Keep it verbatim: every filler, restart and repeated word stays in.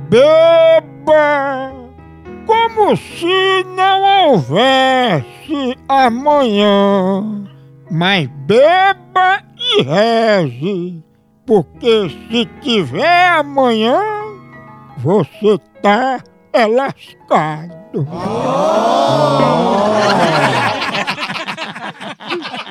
Beba como se não houvesse amanhã, mas beba e reze, porque se tiver amanhã, você tá é lascado. Oh!